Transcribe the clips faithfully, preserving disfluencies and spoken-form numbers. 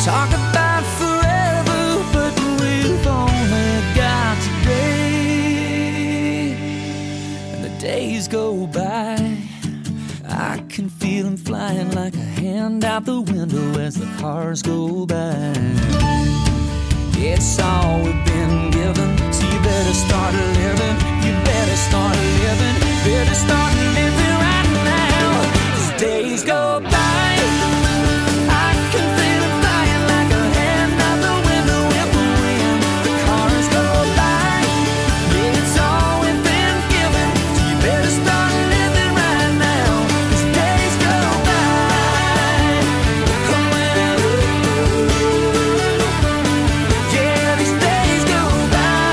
Talk about forever, but we've only got today. And the days go by, I can feel them flying like a hand out the window as the cars go by. It's all we've been given, so you better start living. You better start living. Better start living right now. As days go by, I can feel it flying like a hand out the window in the wind. The cars go by, yeah, it's all we've been given, so you better start living right now. As days go by, oh, yeah, these days go by.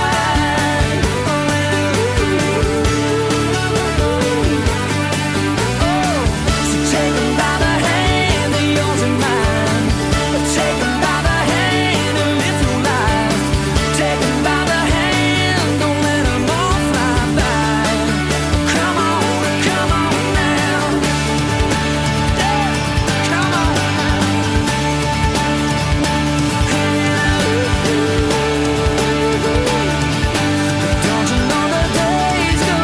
Oh, so take 'em by the hand, they're yours and mine. Take 'em by the hand and live your life. Take 'em by the hand, don't let 'em all fly by. Come on, come on now. Yeah, come on now. Don't you know the days go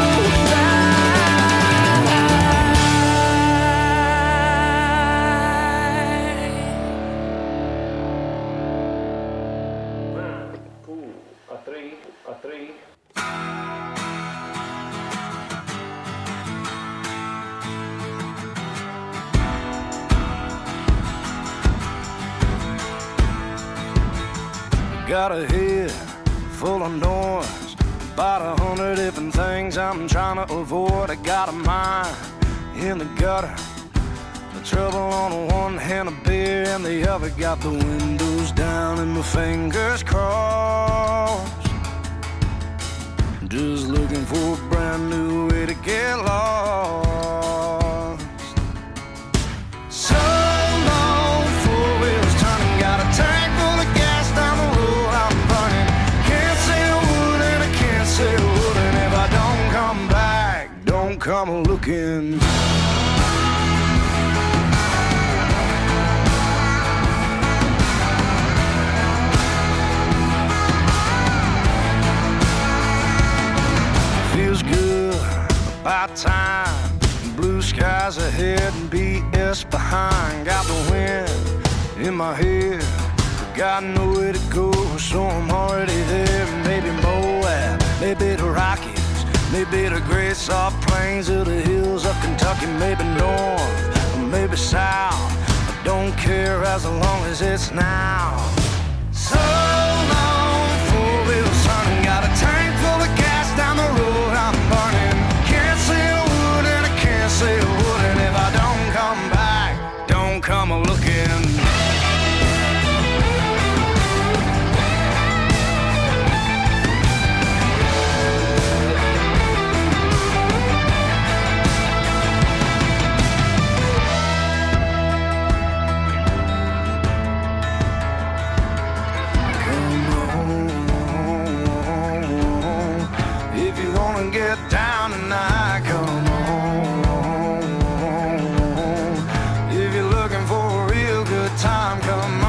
Two, a three, a three. Got a head full of noise, about a hundred different things I'm trying to avoid. I got a mind in the gutter, the trouble on the one hand, a beer and the other. Got the windows down and my fingers crossed, just looking for a brand new way to get lost. So long, four wheels turning, got a tank full of gas down the road I'm burning. Can't say a word and I can't say a word, and if I don't come back, don't come looking. Feels good, about time. Blue skies ahead and B S behind. Got the wind in my head, got nowhere to go, so I'm already there. Maybe Moab, maybe the Rockies, maybe the great soft plains of the hills of Kentucky. Maybe north, or maybe south, I don't care as long as it's now. So long, four wheels turning, got a tank full of gas down the road I'm burning. Can't say a word and I can't say a word, and if I don't come back, don't come looking. Get down tonight, come on. If you're looking for a real good time, come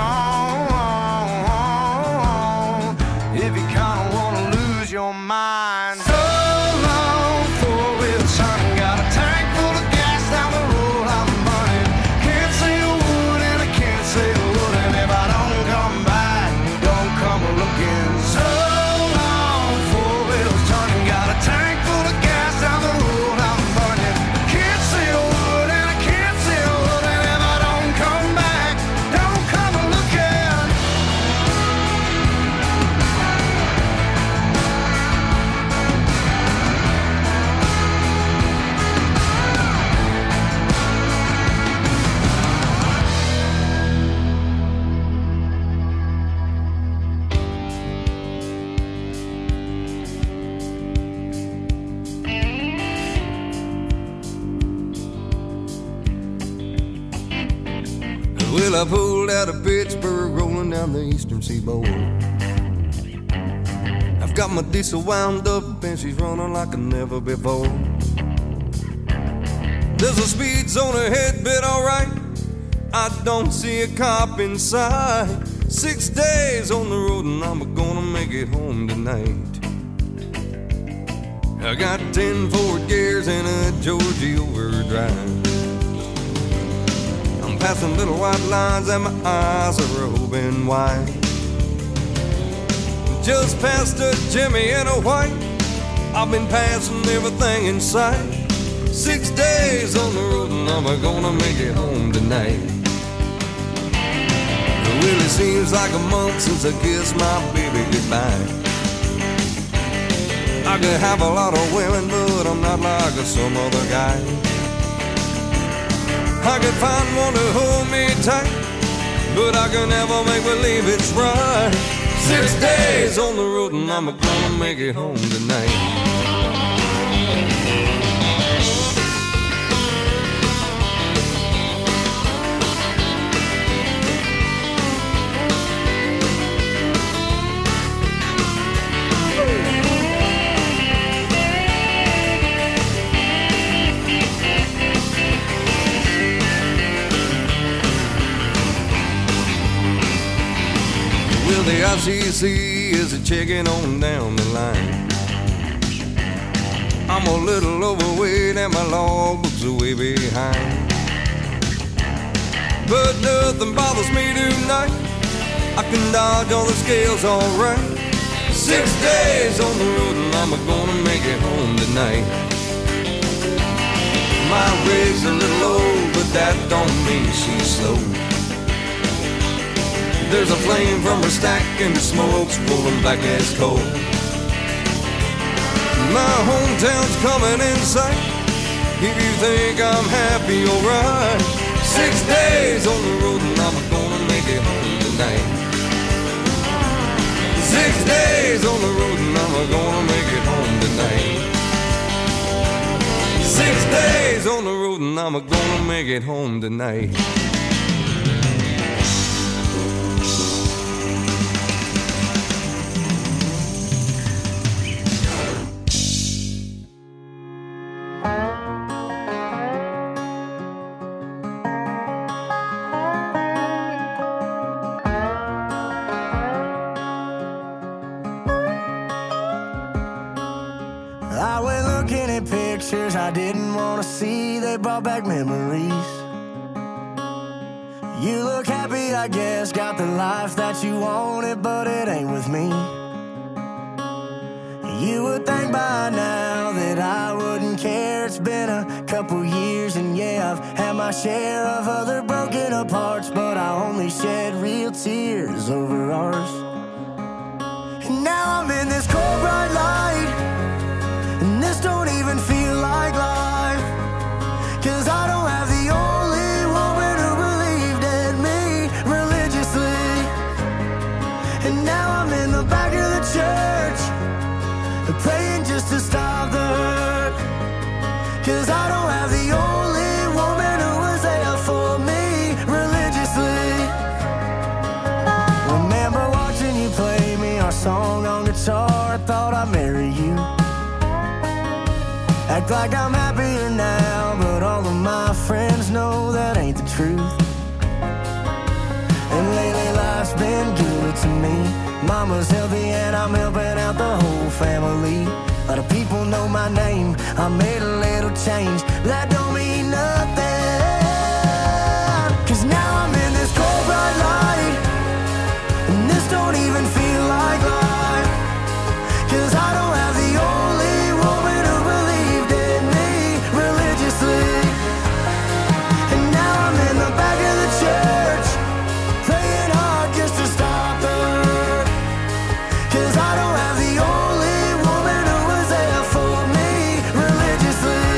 on. If you kinda wanna lose your mind. So long, four wheels turning, got a tank full of gas down the road I'm burning. Can't say a word and I can't say a word, and if I don't come back, don't come looking. So long, four wheels turning, got a tank down the road I'm burning. Can't say a word and I can't say a word, and if I don't come back, don't come looking. Well, I pulled out of Pittsburgh, rolling down the eastern seaboard. I've got my diesel wound up and she's running like never before. There's a speed zone ahead, but alright. I don't see a cop in sight. Six days on the road and I'm gonna make it home tonight. I got ten Ford gears and a Georgia overdrive. I'm passing little white lines and my eyes are open wide. Just past a Jimmy and a white, I've been passing everything in sight. Six days on the road and I'm gonna make it home tonight. It really seems like a month since I kissed my baby goodbye. I could have a lot of women, but I'm not like some other guy. I could find one to hold me tight, but I can never make believe it's right. Six days on the road and I'm gonna make it home tonight. The I C C is a checking on down the line. I'm a little overweight and my logbook's way behind, but nothing bothers me tonight. I can dodge all the scales alright. Six days on the road and I'm gonna make it home tonight. My rig's a little old, but that don't mean she's slow. There's a flame from her stack and the smoke's pulling back as coal. My hometown's coming in sight. If you think I'm happy, alright. Six days on the road and I'm gonna make it home tonight. Six days on the road and I'm gonna make it home tonight. Six days on the road and I'm gonna make it home tonight. I went looking at pictures I didn't want to see. They brought back memories. You look happy, I guess. Got the life that you wanted, but it ain't with me. You would think by now that I wouldn't care. It's been a couple years and yeah, I've had my share of other broken apart, but I only shed real tears over ours. And now I'm in this cold bright light, and this don't even feel like life, 'cause I don't have the only woman who believed in me religiously. And now I'm in the back of the church, praying just to stop the hurt, 'cause I don't have the only woman who was there for me religiously. Remember watching you play me our song on guitar. I thought I'd marry you. Act like I'm happier now, but all of my friends know that ain't the truth. And lately life's been good to me. Mama's healthy and I'm helping out the whole family. A lot of people know my name. I made a little change, but that don't mean nothing, 'cause now I'm in this cold bright light, and this don't even feel like life, 'cause I don't have the only woman who believed in me religiously. And now I'm in the back of the church, praying hard just to stop the hurt, 'cause I don't have the only woman who was there for me religiously.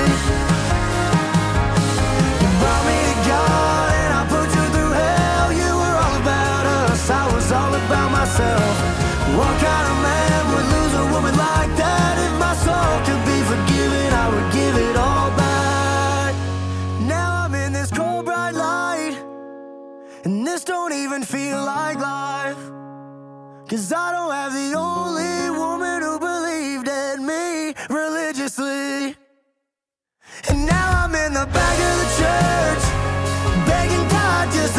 You brought me to God and I put you through hell. You were all about us, I was all about myself. What kind of man would lose a woman like that? If my soul could be forgiven, I would give it all back. Now I'm in this cold bright light, and this don't even feel like life, 'cause I don't have the only woman who believed in me religiously. And now I'm in the back of the church, begging God just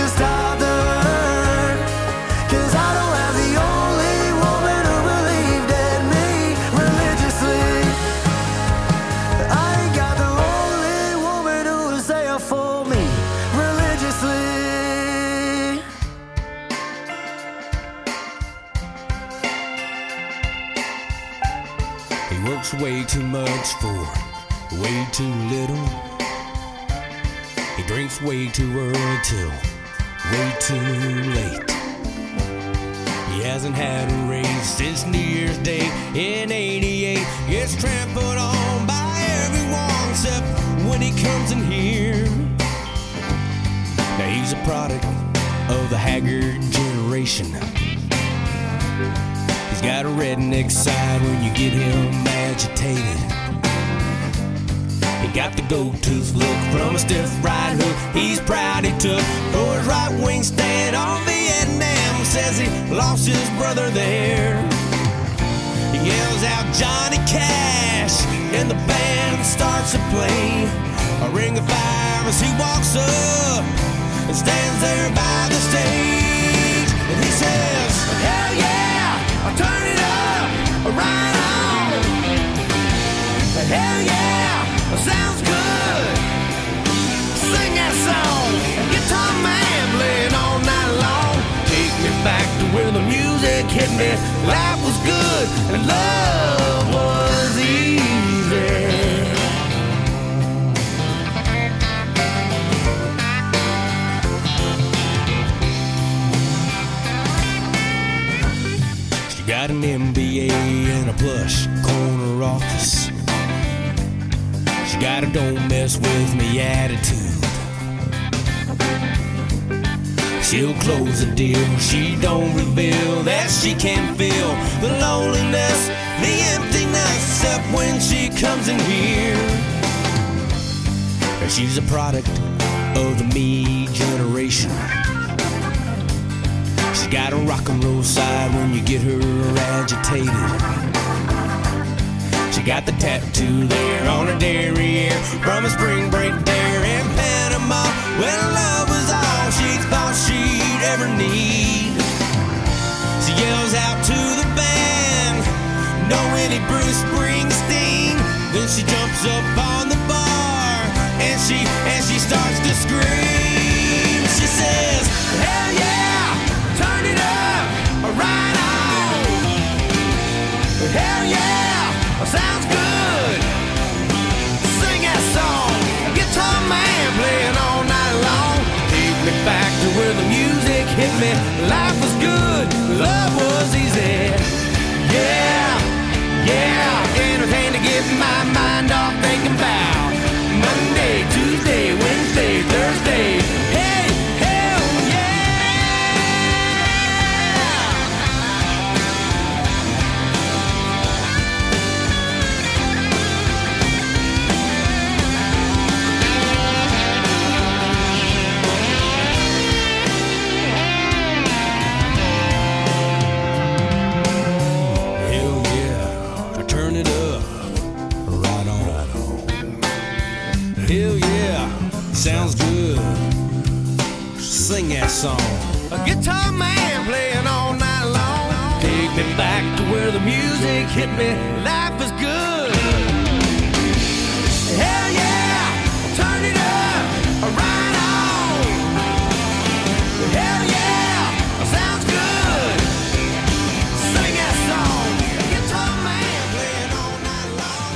too much for way too little. He drinks way too early till way too late. He hasn't had a raise since New Year's Day in eighty-eight. Gets trampled on by everyone except when he comes in here. Now he's a product of the haggard generation. He's got a redneck side when you get him agitated. He got the gold-tooth look from a stiff right hook he's proud he took for his right wing stand on Vietnam. Says he lost his brother there. He yells out Johnny Cash and the band starts to play a ring of fire as he walks up and stands there by the stage. And he says, hell yeah, I'll turn it up, right on. Hell yeah, sounds good. Sing that song, guitar man playing all night long. Take me back to where the music hit me. Life was good and love was easy. She got an M B A and a plush corner office. She got a don't mess with me attitude. She'll close a deal, she don't reveal that she can feel the loneliness, the emptiness, except when she comes in here. She's a product of the me generation. She's got a rock and roll side when you get her agitated. She got the tattoo there on her derriere from a spring break there in Panama when love was all she thought she'd ever need. She yells out to the band, no any Bruce Springsteen. Then she jumps up on the bar and she and she starts to scream. She says, hell yeah, turn it up, right on. Hell yeah, sounds good. Sing that song, guitar man playing all night long. Take me back to where the music hit me. Life was good, love was easy. Yeah, yeah, anything to get my mind off thinking about Monday, Tuesday, Wednesday, Thursday. Hey, hell sounds good. Sing that song. A guitar man playing all night long. Take me back to where the music hit me. Life is good. Hell yeah, turn it up, right on. Hell yeah, sounds good. Sing that song. A guitar man playing all night long.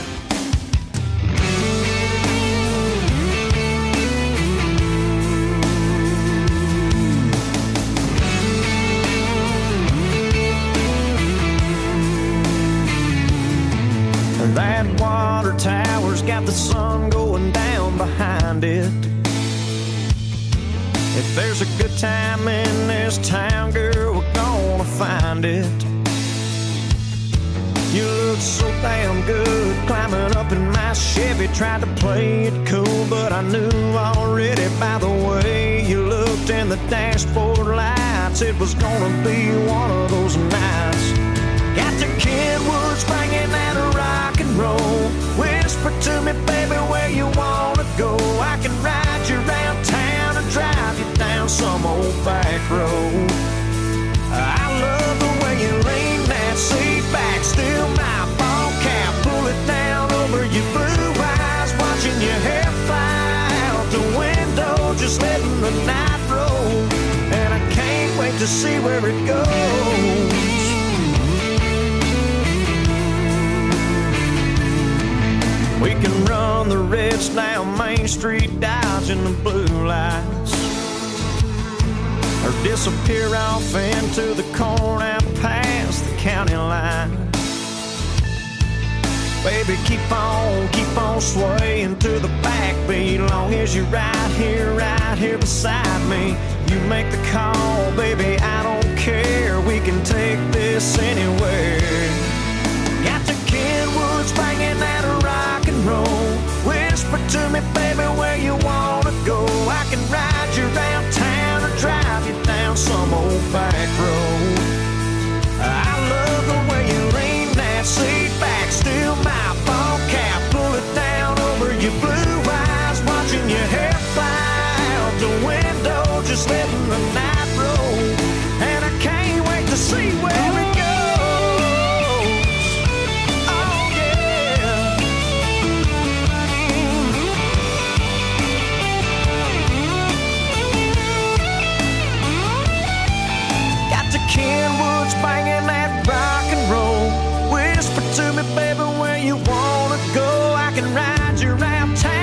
That water tower's got the sun going down behind it. If there's a good time in this town, girl, we're gonna find it. You look so damn good climbing up in my Chevy. Tried to play it cool, but I knew already by the way you looked in the dashboard lights it was gonna be one of those nights. Got the Kenwoods banging that rock and roll. Whisper to me, baby, where you wanna go. I can ride you around town and drive you down some old back road. I love the way you lean that seat back, still my ball cap, pull it down over your blue eyes, watching your hair fly out the window, just letting the night roll. And I can't wait to see where it goes. We can run the reds down Main Street, dodging the blue lights, or disappear off into the corn out past the county line. Baby, keep on, keep on swaying to the backbeat, long as you're right here, right here beside me. You make the call, baby, I don't care. We can take this anywhere. Got the Kenwoods banging that rock and roll. Whisper to me, baby, where you wanna go. I can ride you downtown or drive you down some old back road. I love the way you lean that seat back, still my ball cap, pull it down over your blue eyes, watching your hair fly out the window, just letting the night roll. And I can't wait to see where it goes. Oh yeah. Got the Kenwoods banging that rock and roll. Whisper to me, baby, where you wanna go. I can ride you around town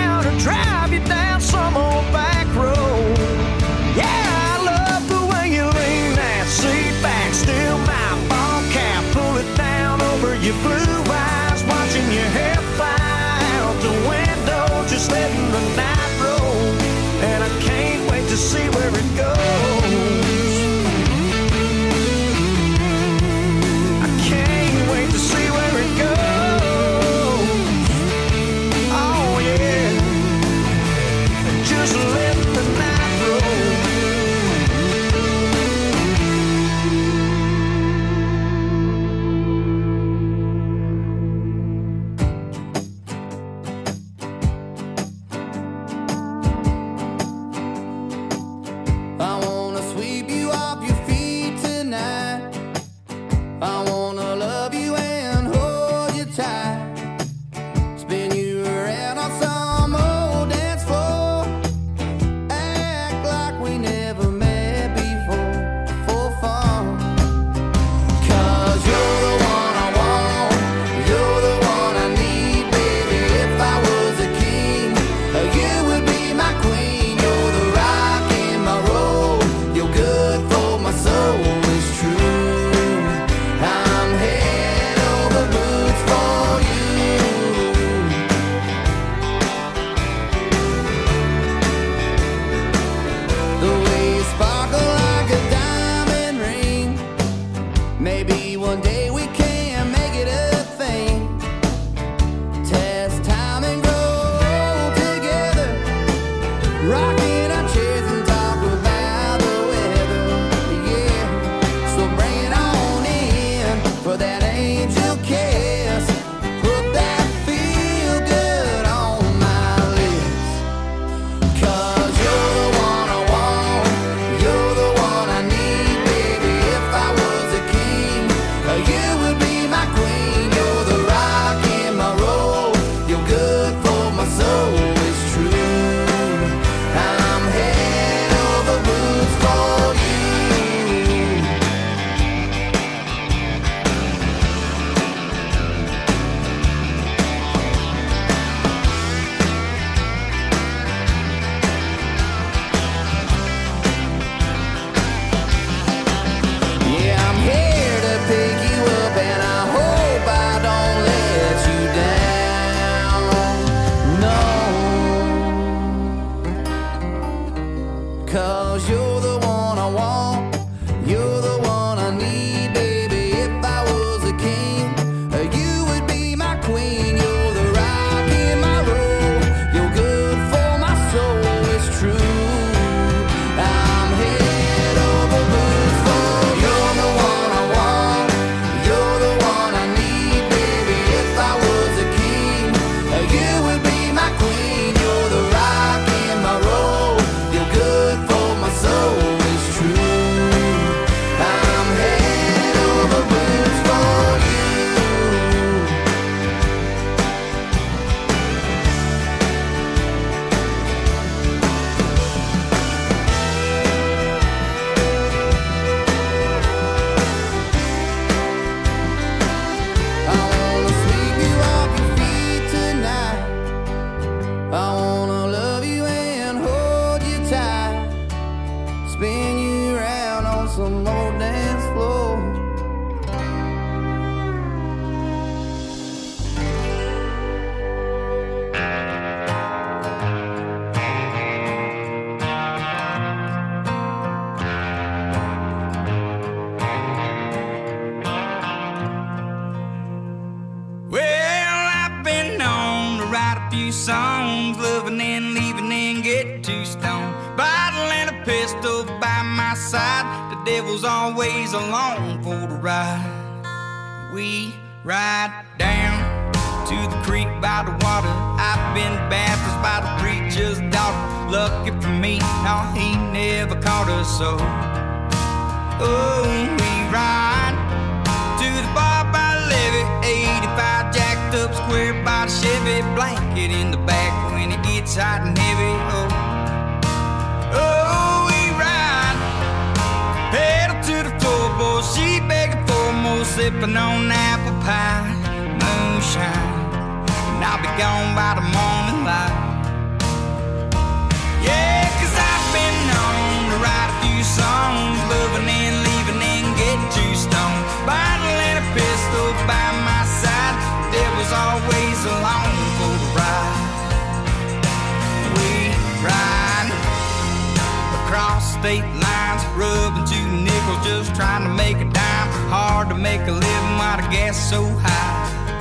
write a few songs, loving and leaving and get too stoned. Bottle and a pistol by my side, the devil's always along for the ride. We ride down to the creek by the water. I've been baptized by the preacher's daughter. Lucky for me, no, he never caught us so. Oh, we ride to the bar by the levee, eighty-five jacked up square by the Chevy, blanket in the back when it gets hot and heavy. Oh, oh, we ride pedal to the floorboard, she begging for more, sipping on apple pie, moonshine, and I'll be gone by the morning light. Yeah, 'cause I've been known to write a few songs, loving and leaving and get too stoned. Bottle and a pistol by my side, the devil's always along for the ride. We ride across state lines, rubbing two nickels, just trying to make a dime. Hard to make a living while the gas is so high.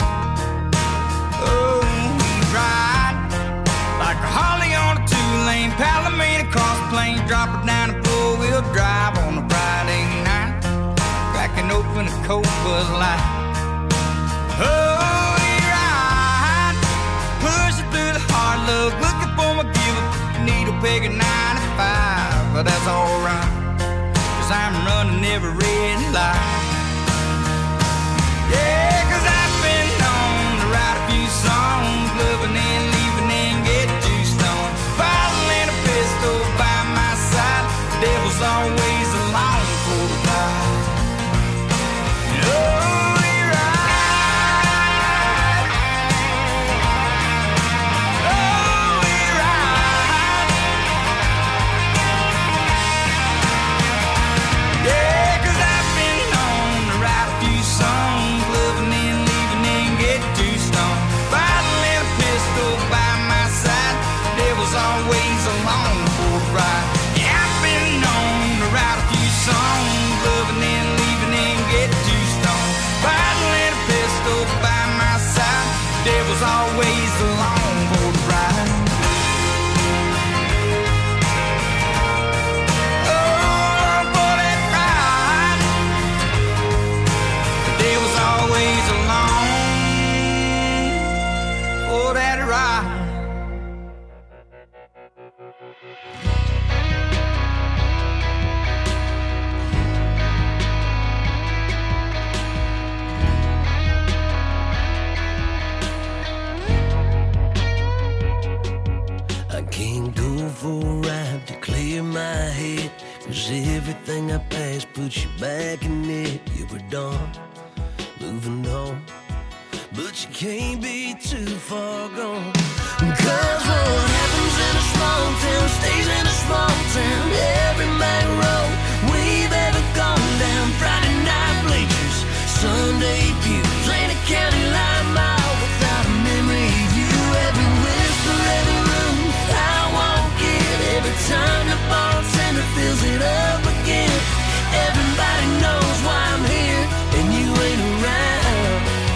Oh, we ride like a Harley on a two-lane Palomino, across the plains, drop it down a four-wheel drive on a Friday night, cracking open a cold Bud Light. Oh, we ride, pushing through the hard luck, looking for my give-up, needle peg at ninety-five, but that's alright, 'cause I'm running every red light. Yeah, 'cause I've been known to write a few songs, loving and leaving and get too stoned. Bottle and a pistol by my side, the devil's always along for the ride. Oh, we ride. Oh, we ride. Yeah, 'cause I've been known to write a few songs, loving and leaving and get too stoned. Bottle and a pistol by my side, the devil's always along for the ride. Yeah, I've been known to write a few songs, loving and leaving and get too stoned. Bottle and a pistol by my side, the devil's always along for the ride. Oh, for that ride, the devil's always along for that ride. I can't go for a ride to clear my head, 'cause everything I passed puts you back in it. You were done, moving on, but you can't be too far gone. 'Cause what happens in a small town stays in a small town. Every main road we've ever gone down, Friday night bleachers, Sunday pews, ain't a county line mile without a memory of you. Every whisper, every room I walk in, every time the bartender fills it up again. Everybody knows why I'm here and you ain't around.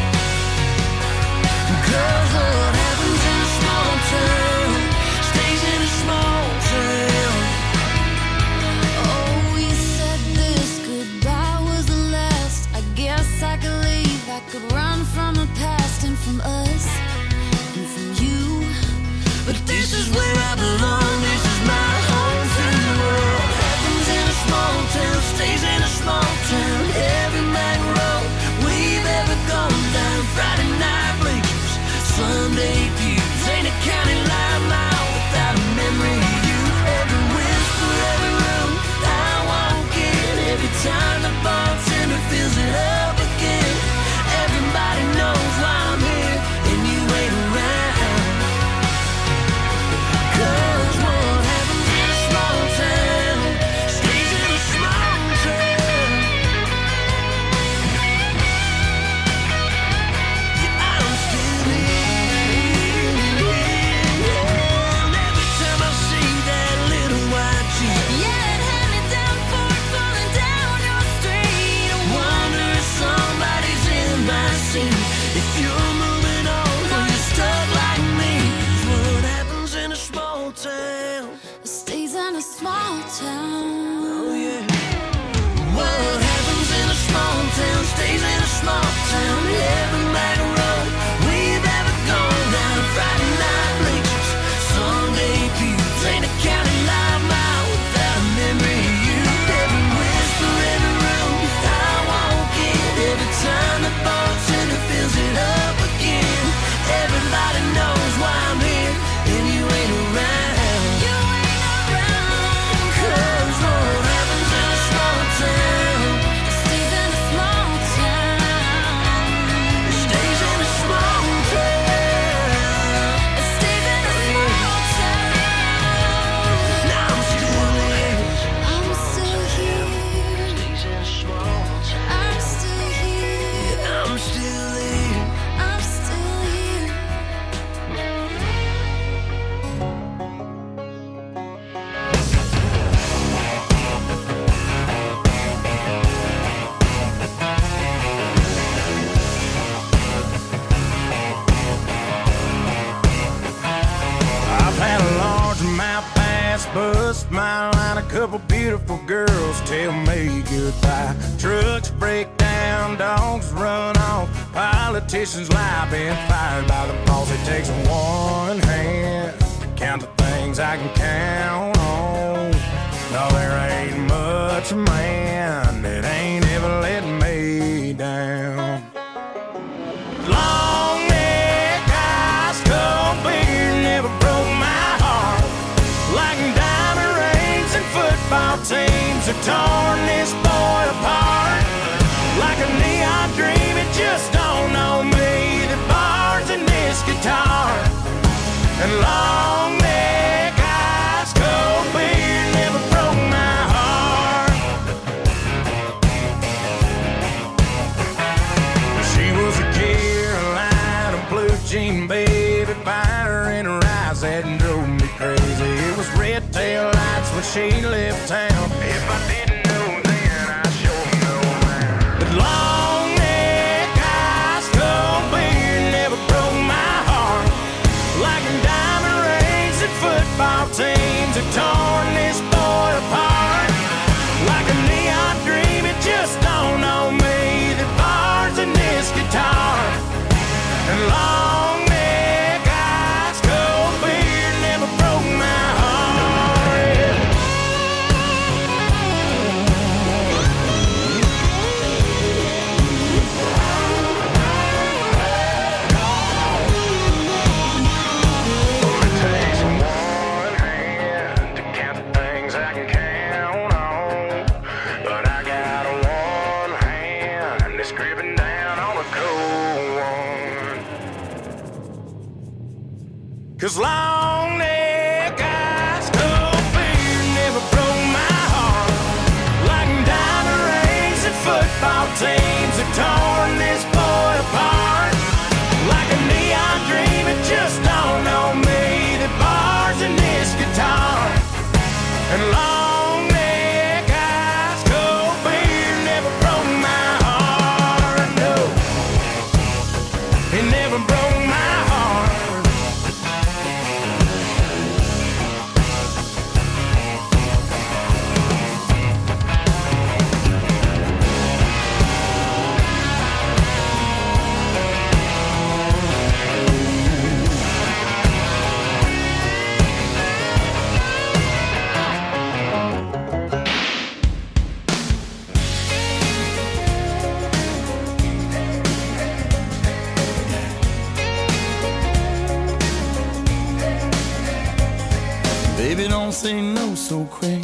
'Cause what happens in a small town stays in a small town. Oh, you said this goodbye was the last. I guess I could leave, I could run from the past and from us and from you. But this is where I belong, this is my home free world. Happens in a small town, stays in a small town. Every main road we've ever gone down, Friday night bleachers, Sunday pews, ain't a county line mile without a memory of you. Every whisper, every room I walk in, every time the bartender fills it up again. Everybody knows why I'm here and you ain't around. 'Cause bus, smile line, a couple beautiful girls tell me goodbye. Trucks break down, dogs run off, politicians lie, been fired by the boss. It takes one hand to count the things I can count on. No, there ain't much man that ain't ever let me down. Long neck, ice cold beer never broke my heart. Like diamond rings and football teams have torn this boy apart. Like a neon dream, it just don't know me. The bars in this guitar and long neck, ice cold beer never broke my heart. She was a Carolina blue jean baby, fire in her eyes that drove me crazy. It was red tail lights when she left town. If I didn't know then, I sure know now. But long neck, ice cold beer never broke my heart. Like in diamond rings and football teams have torn this boy apart. Like a neon dream, it just don't know me. The bars in this guitar and long neck, ice cold beer never broke my heart. It takes one hand to count the things I can count on, but I got one hand that's gripping down on a cold one. 'Cause long neck, ice cold beer never broke my heart. Like diamond rings and football teams have torn this boy apart. Like a neon dream, it just don't know me. The bars in this guitar and long neck, ice cold beer never broke my heart. No, it never broke my heart. Baby, don't say no so quick.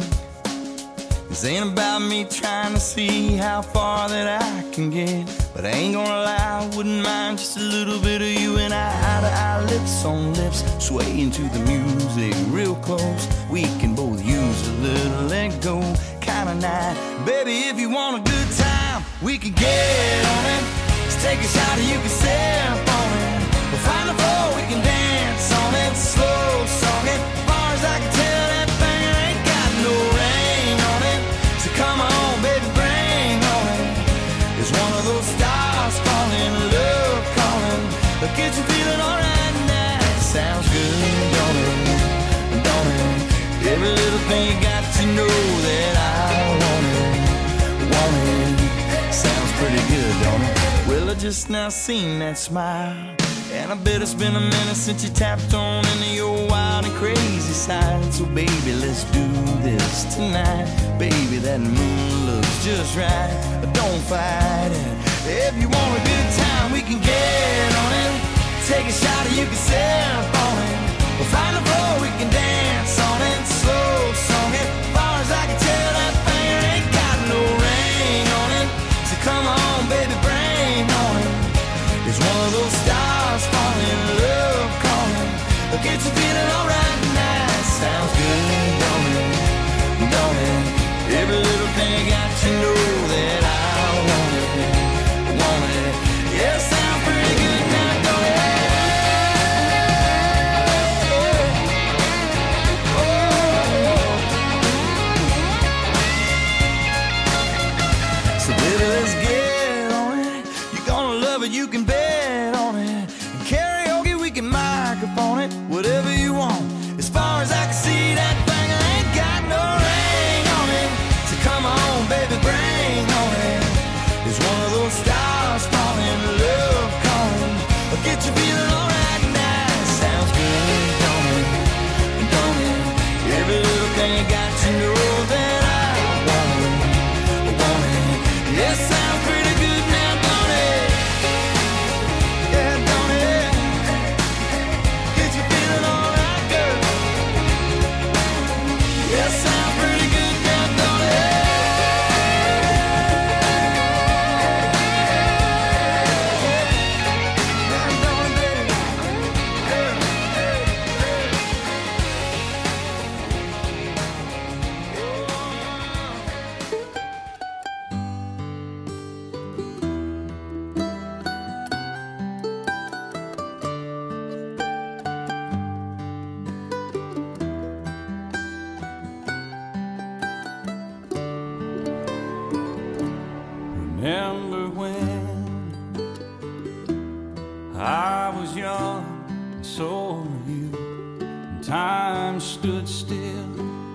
This ain't about me trying to see how far that I can get. But I ain't gonna lie, I wouldn't mind just a little bit of you and I, eye to eye, lips on lips, swaying to the music real close. We can both use a little let go kind of night. Baby, if you want a good time, we can get on it. Just take a shot and you can sip on it. We'll find a floor, we can dance on it. Slow song it, far as I can tell, that thing ain't got no ring on it. So come on, baby, bring on it. It's one of those stars falling, love calling. But get you feeling alright now. Sounds good, don't it? Don't it? Every little thing you got to know that I want it, want it. Sounds pretty good, don't it? Well, I just now seen that smile, and I bet it's been a minute since you tapped on into your wild and crazy side. So baby, let's do this tonight. Baby, that moon looks just right. Don't fight it. If you want a good time, we can get on it. Take a shot and you can sip on it. We'll find a floor, we can dance on it. Slow song it, far as I can tell, that thing ain't got no ring on it. So come on, baby, bring on it. It's one of those stars falling, love calling. But get you feeling alright now. Sounds good, don't it? Don't it? Every little thing got to know that I want it, want it. Yeah, sounds pretty good now, don't it? So baby, let's get on it. You're gonna love it, you can bet on it. And karaoke, we can microphone it. Whatever you want, as far as I can see, that thing Remember when I was young, and so were you, and time stood still,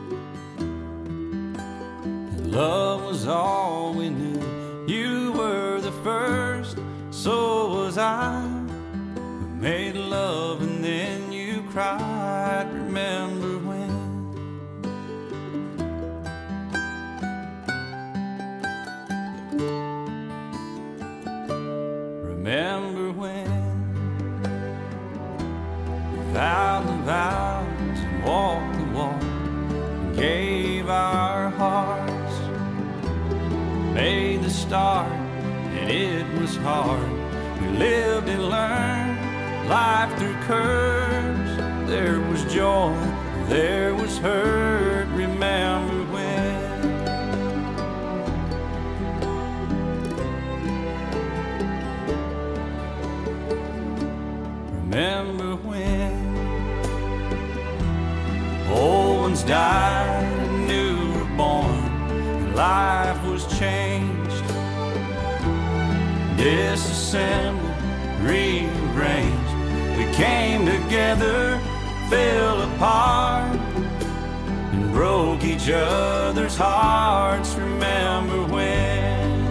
and love was all we knew. You were the first, so was I. We made love and then you cried. Remember when? Remember when we vowed the vows and walked the walk and gave our hearts, made the start and it was hard. We lived and learned life through curves. There was joy, there was hurt. Remember when? Remember when old ones died and new were born, and life was changed, disassembled, rearranged. We came together, fell apart, and broke each other's hearts. Remember when?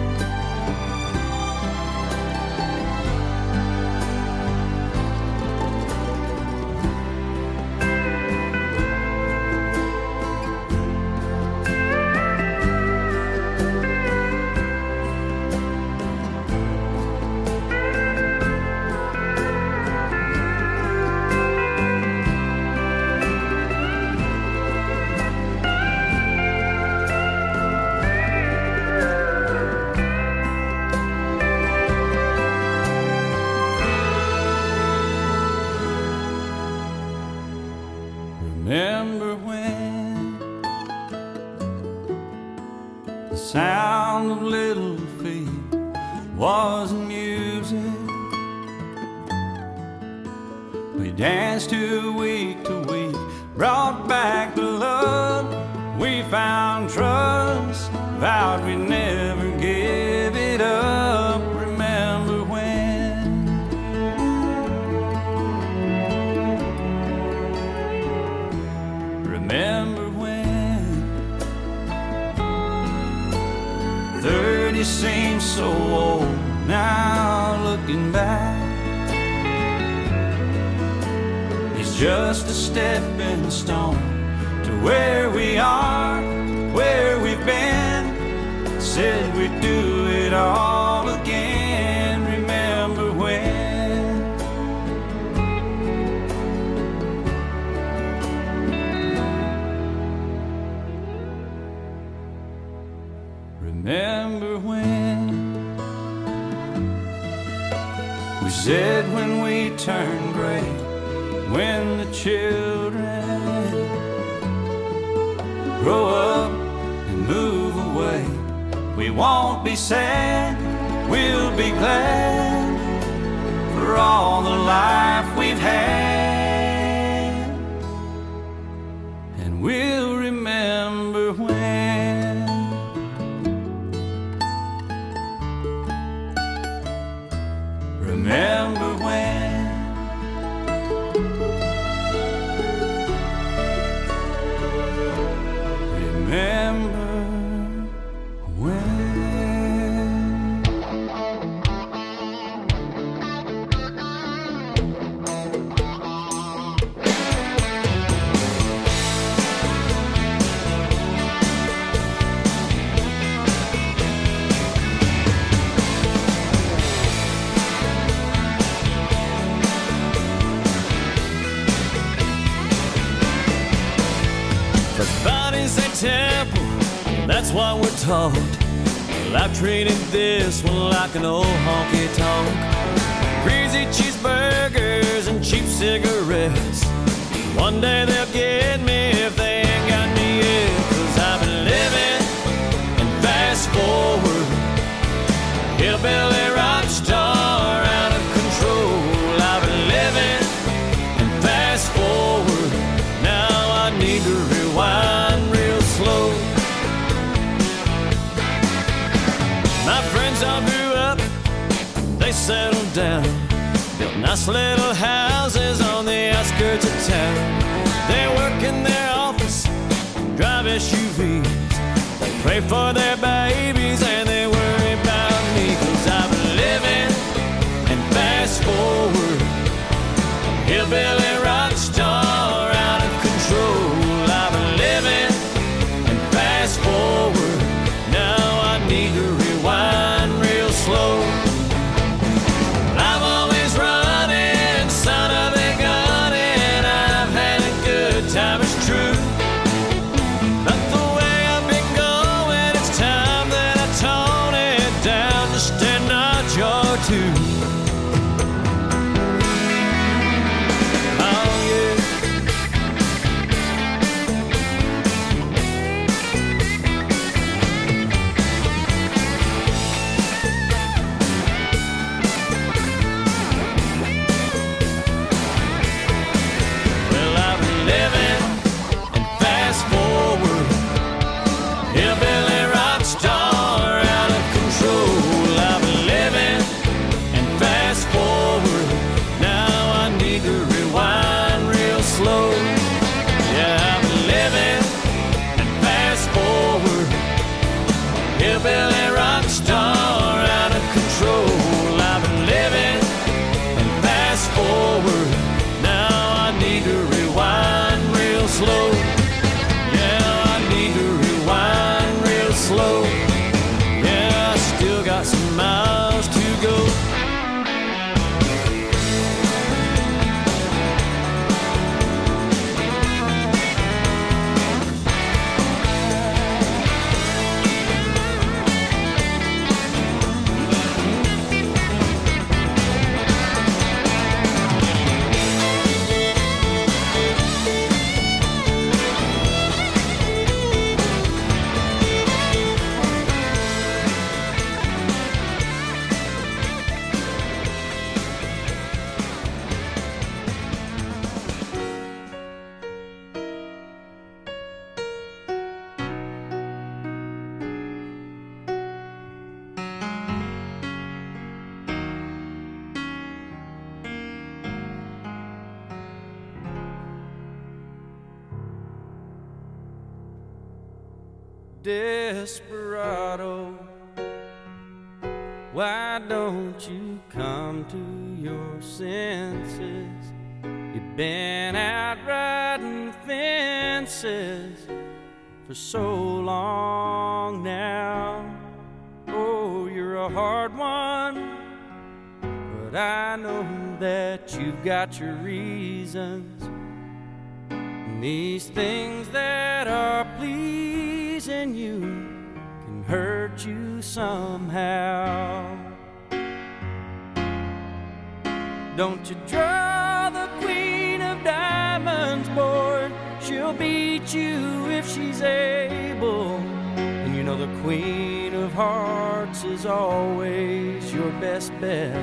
Remember when the sound of little feet was music? We danced to week to week, brought back the love. We found trust, vowed we'd never give it up. Remember when? Remember when thirty seems so old now, looking back, it's just a stepping stone to where we are, where we've been. Said we'd do it all again. Remember when? Remember when we said when we turn gray, when the children grow up and move away, we won't be sad, we'll be glad for all the life we've had, and we'll remember when. Remember when? Remember when? The body's a temple, that's what we're taught. Well, I've treated this one like an old honky tonk. Greasy cheeseburgers and cheap cigarettes. One day they'll get me if they ain't got me yet. Cause I've been living and fast forward, hillbilly rock star out of control. I've been living and fast forward, now I need to rewind real slow. My friends are down, built nice little houses on the outskirts of town. They work in their office, drive S U Vs. They pray for their babies and they worry about me. Cause I've been living and fast forward, hillbilly rock star out of control. I've been living and fast forward, now I need to rewind real slow. I'm always running, son of a gun, and I've had a good time, it's true. But the way I've been going, it's time that I tone it down just a notch or two. Hillbilly rock star out of control. I've been living and fast forward, now I need to rewind real slow. Yeah, I need to rewind real slow. Yeah, I still got some miles to go. Desperado, why don't you come to your senses? You've been out riding fences for so long now. Oh, you're a hard one, but I know that you've got your reasons. And these things that are pleasing you can hurt you somehow. Don't you draw the queen of diamonds, boy, she'll beat you if she's able. And you know the queen of hearts is always your best bet.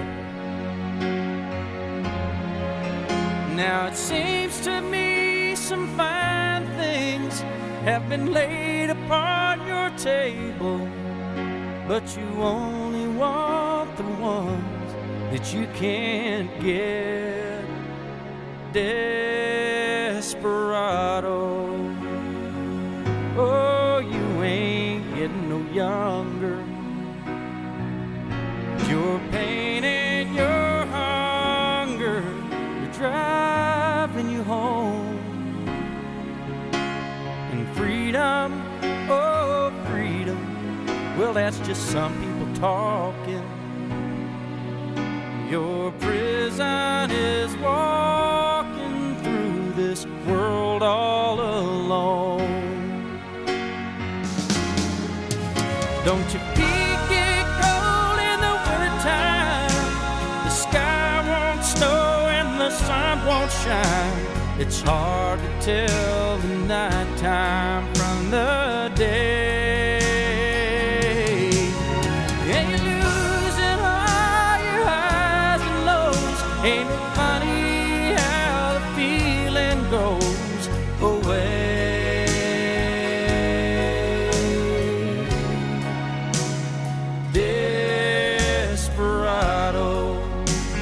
Now it seems to me some fine things have been laid upon your table, but you only want the ones that you can't get. Desperado, oh, you ain't getting no younger. Your pain and your hunger are driving you home. And freedom, oh, freedom, well, that's just some people talking. Your prison is walking through this world all alone. Don't you feet get cold in the wintertime? The sky won't snow and the sun won't shine. It's hard to tell the nighttime from the day. And you're losing all your highs and lows. Ain't it funny how the feeling goes away? Desperado,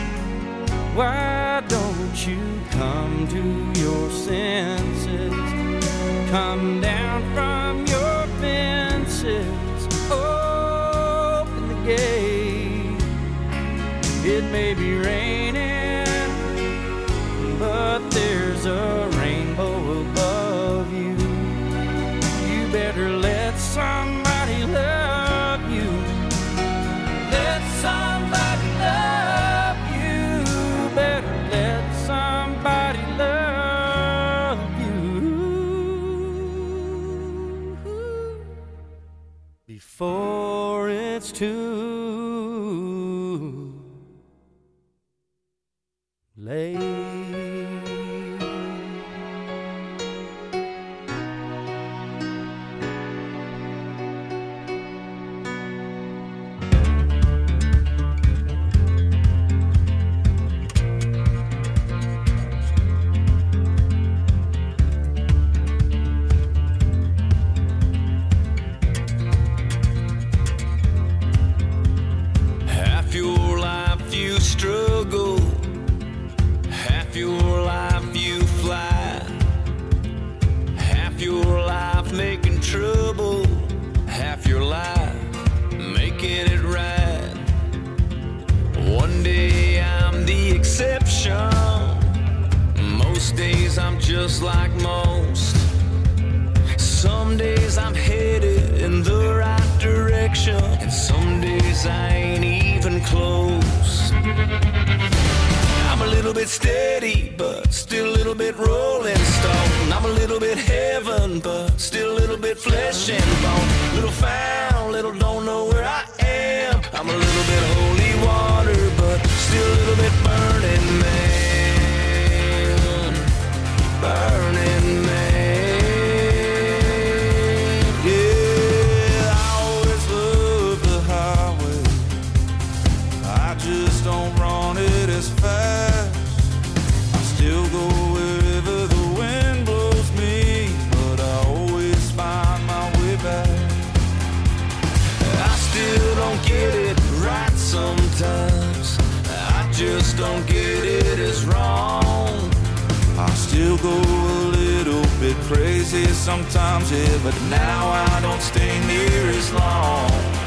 come down from your fences, open the gate. It may be raining, but there's a rainbow above you. You better let somebody love you. Let somebody love you. Better let somebody love you before it's too late. Half your life you struggle, half your life you fly, half your life making trouble, half your life making it right. One day I'm the exception, most days I'm just like most. Some days I'm headed in the right direction, and some days I ain't even close. I'm a little bit steady, but still a little bit rolling stone. I'm a little bit heaven, but still a little bit flesh and bone. Little found, little don't know where I am. I'm a little bit holy water, but still a little bit burning man. Burning man. Yeah, I always love the highway. I just don't run it as fast. I still go wherever the wind blows me, but I always find my way back. I still don't get it right sometimes. I just don't get it as wrong. I still go a little bit crazy sometimes, yeah, but now I don't stay near as long.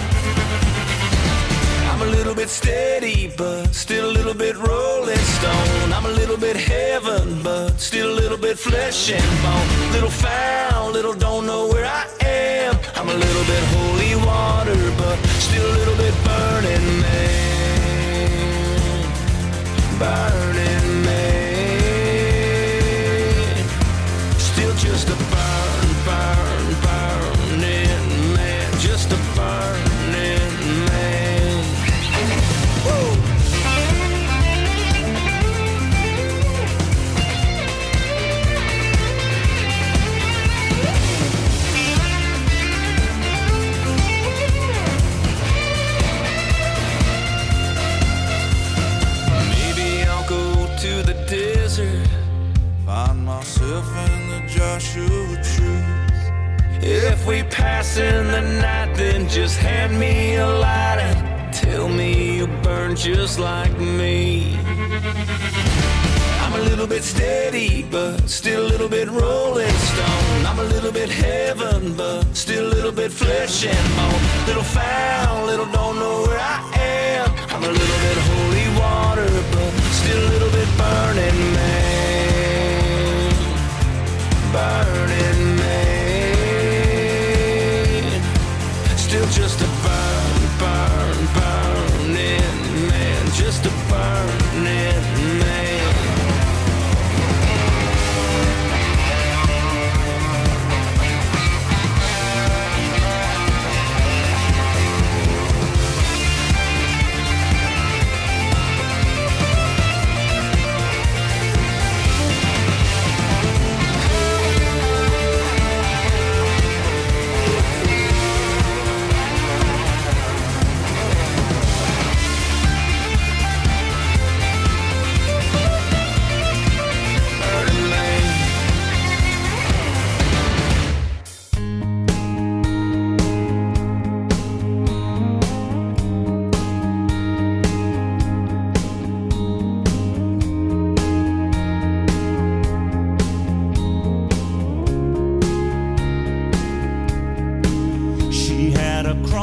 I'm a little bit steady, but still a little bit rolling stone. I'm a little bit heaven, but still a little bit flesh and bone. Little found, little don't know where I am. I'm a little bit holy water, but still a little bit burning man. Burning man. Still just a burn, burn, burning man. Just a burning man. Woo! Maybe I'll go to the desert, find myself in the Joshua Tree. If we pass in the night, then just hand me a lighter. Tell me you burn just like me. I'm a little bit steady, but still a little bit rolling stone. I'm a little bit heaven, but still a little bit flesh and bone. Little found, little don't know where I am. I'm a little bit holy water, but still a little bit burning man. Burning man. Still just a burn, burn, burning man. Just a burning man.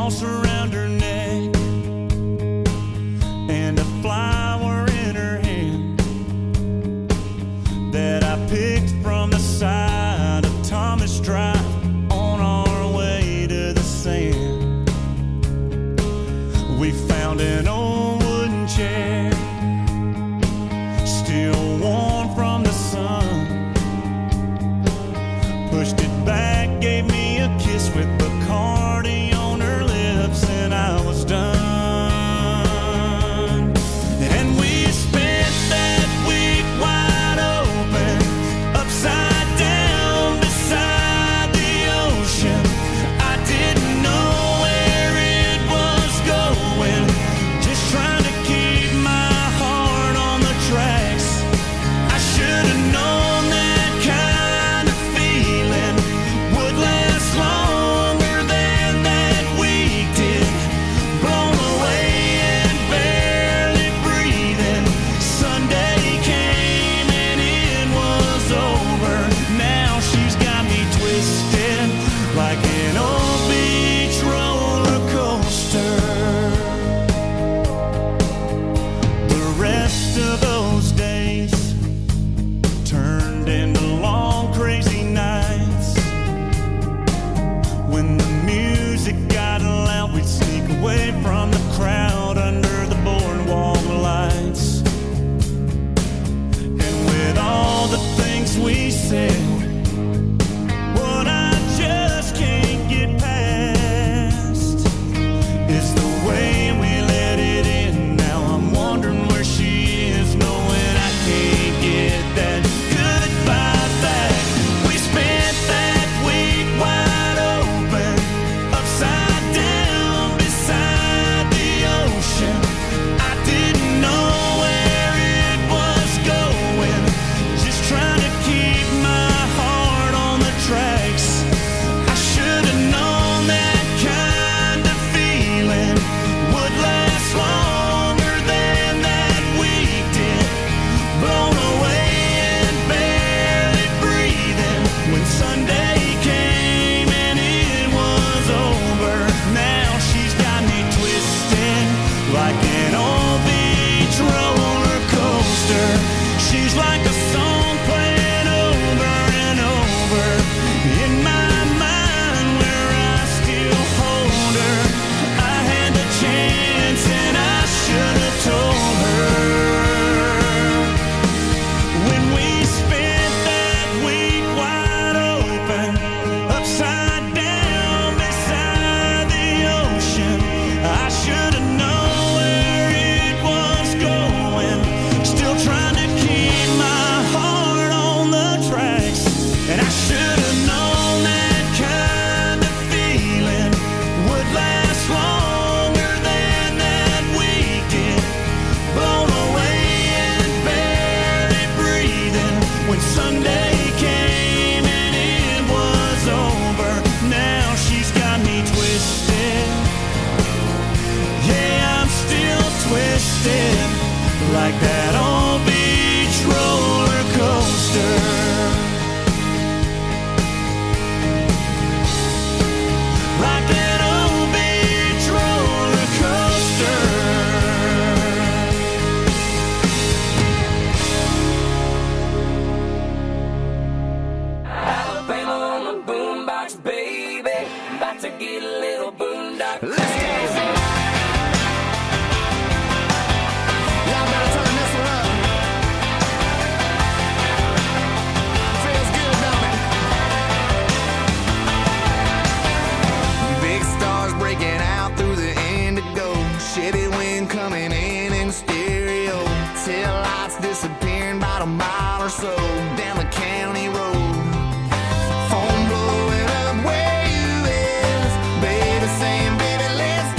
cross around her neck and a flower in her hand that I picked from the side of Thomas Drive on our way to the sand. We found an old wooden chair, still warm from the sun. Pushed it back, gave me a kiss with Bacardi on her lips, and I was done. And we spent that week wide open, upside down beside the ocean. I didn't know where it was going, just trying to keep my heart on the tracks. I should have known that kind of feeling would last longer than that week did. Blown away and barely breathing. Sunday came and it was over. Now she's got me twisted like an old beach roller coaster. The rest of those days turned into long crazy nights. When the music got loud, we'd sneak away from the crowd under the boardwalk lights. And with all the things we said, what I just can't get past is the way we let it in. Now I'm wondering where she is, knowing I can't get that goodbye back. We spent that week wide open, upside down beside the ocean. I didn't know where it was going, just trying to keep my heart on the tracks. I should have known that kind of feeling would last longer than that week did. Blown away and barely breathing when Sunday came and it was over. Now she's got me twisted like an old beach roller coaster. She's like a song playing over and over in my mind where I still hold her. I had the chance and I should have told her. When we spent that week wide open, upside down beside the ocean, I should have known where it was going, still trying to keep my heart on the tracks. And I should have known that kind of feeling would last longer than that week did. Blown away and barely breathing when Sunday came and it was over. Now she's got me twisted. Yeah, I'm still twisted like that old beach roller coaster. Like that old beach roller coaster. Alabama on the boombox, baby. About to get a little boondock. Let's go. Y'all better turn this one up. Feels good, don't it? Big stars breaking out through the indigo. Chevy wind coming in in stereo. Tail lights disappearing about a mile or so down the county road. Phone blowing up where you is. Baby saying, baby, let's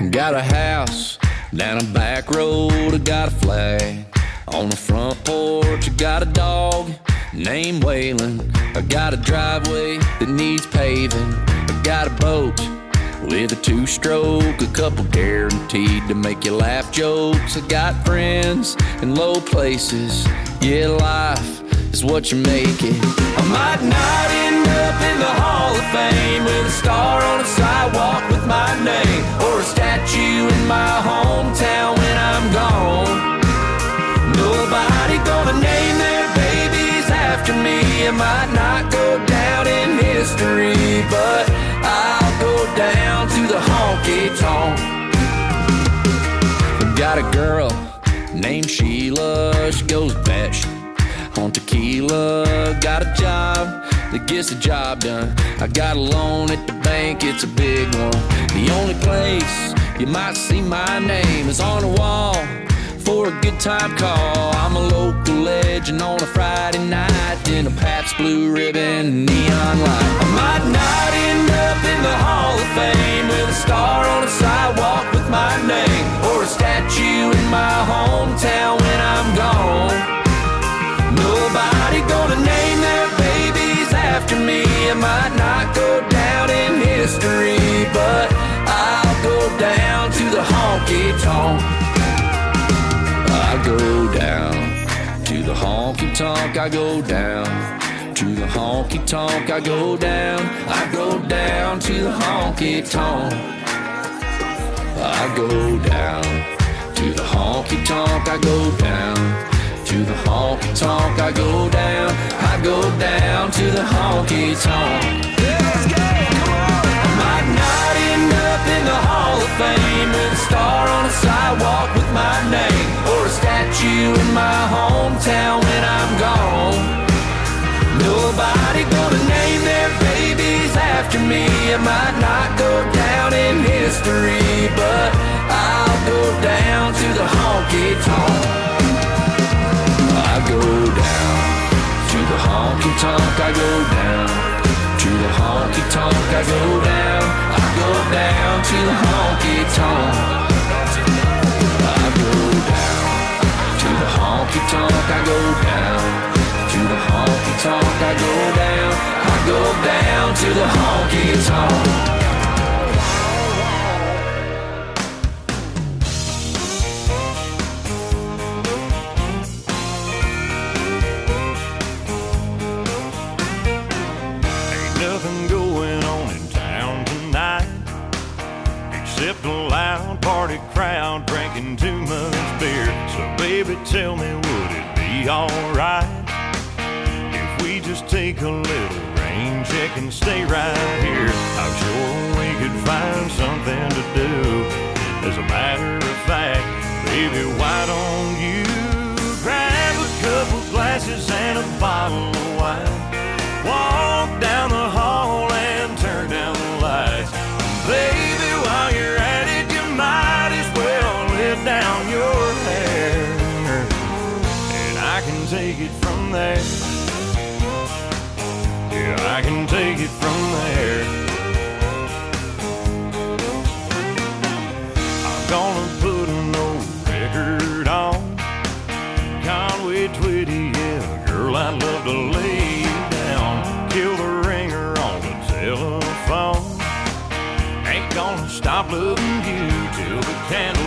Got a house down a back road, I got a flag on the front porch. I got a dog named Waylon. I got a driveway that needs paving. I got a boat with a two-stroke, a couple guaranteed to make you laugh jokes. I got friends in low places. Yeah, life is what you make it. I might not end up in the Hall of Fame with a star on a sidewalk with my name, or a statue in my hometown when I'm gone. Nobody gonna name their babies after me. I might not go down in history, but I'll go down to the honky-tonk. Got a girl named Sheila, she goes batshit on tequila. Got a job that gets the job done. I got a loan at the bank, it's a big one. The only place you might see my name is on the wall for a good time call. I'm a local legend on a Friday night in a Pabst Blue Ribbon neon light. I might not end up in the Hall of Fame with a star on a sidewalk with my name, or a statue in my hometown when I'm gone. Nobody gonna name their babies after me. I might not go down in history, but I'll go down to the honky-tonk. I go down to the honky-tonk. I go down to the honky-tonk. I go down. I go down to the honky-tonk. I go down to the honky-tonk. I go down to the honky-tonk. I go down. I go down to the honky-tonk. Let's go. I might not end up in the Hall of Fame with a star on a sidewalk with my name, or a statue in my hometown when I'm gone. Nobody gonna name their babies after me. I might not go down in history, but I'll go down to the honky-tonk. I go down to the honky-tonk. I go down to the honky-tonk. I go down. I go down to the honky-tonk. I go down to the honky-tonk. I go down to the honky-tonk. I go down. I go down to the honky-tonk. Except a loud party crowd drinking too much beer. So baby, tell me, would it be alright if we just take a little rain check and stay right here? I'm sure we could find something to do. As a matter of fact, baby, why don't you grab a couple glasses and a bottle of wine, walk down the hall and turn down the lights. Baby, while you're at it, you might as well let down your hair, and I can take it from there. Yeah, I can take it from there. I'm gonna put an old record on Conway Twitty, yeah, girl, I'd love to lay you down. Kill the ringer on the telephone. Ain't gonna stop loving you till the candle